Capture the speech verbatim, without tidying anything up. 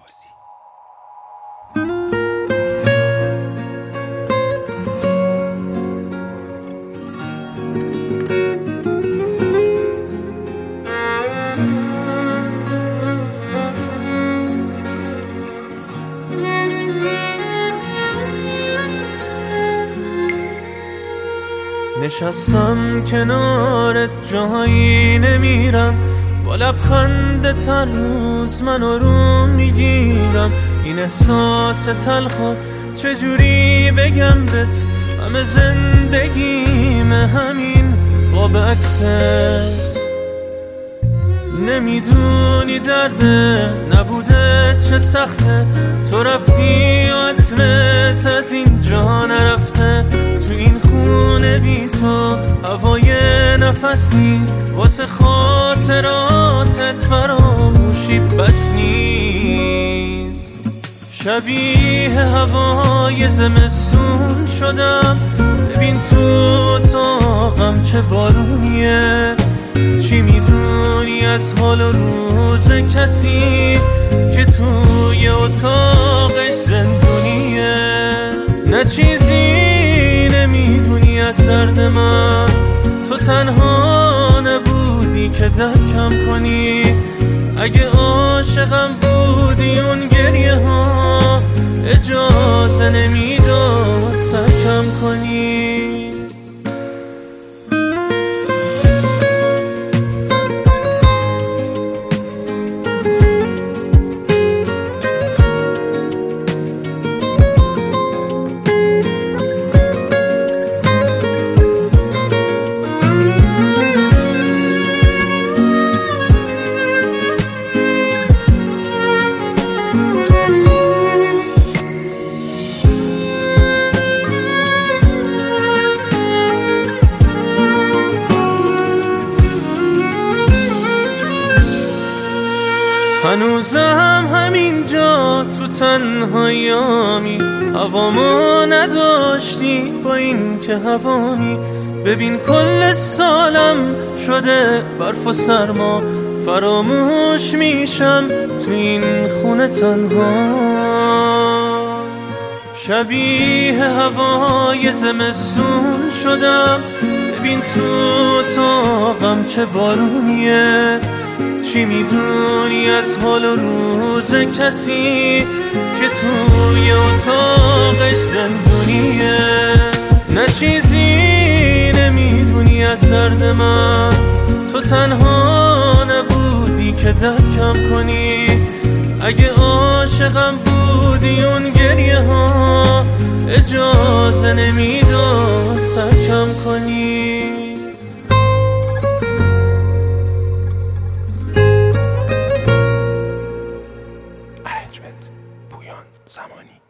عباسی. نشستم کنارت جایی نمیرم، با لبخندت هر روز من آروم میگیرم. این احساس تلخو چجوری بگم بهت، همه زندگیم همین قاب عکست. نمیدونی درد نبوده چه سخته، تو رفتی و عطرت از اینجا نرفته. تو این خونه بی تو هوای نفس نیست، واسه خاطراتت فراموشی بس نیست. شبیه هوای زمستون شدم، ببین تو اتاقم چه بارونیه. چی میدونی از حال و روز کسی که توی اتاقش زندونیه؟ نه چیزی نمیدونی از درد من، تو تنها نبودی که درکم کنی. اگه عاشقم بودی اون گریه ها اجازه نمیداد ترکم کنی. هنوزم همینجا تو تنهاییامی، هوامو نداشتی با این که هوانی. ببین کل سالم شده برف و سرما، فراموش میشم تو این خونه تنها. شبیه هوای زمستون شدم، ببین تو اتاقم چه بارونیه. چی میدونی از حال و روز کسی که توی اتاقش زندونیه؟ نه چیزی نمیدونی از درد من، تو تنها نبودی که درکم کنی. اگه عاشقم بودی اون گریه ها اجازه نمیداد ترکم کنی. پویان زمانی.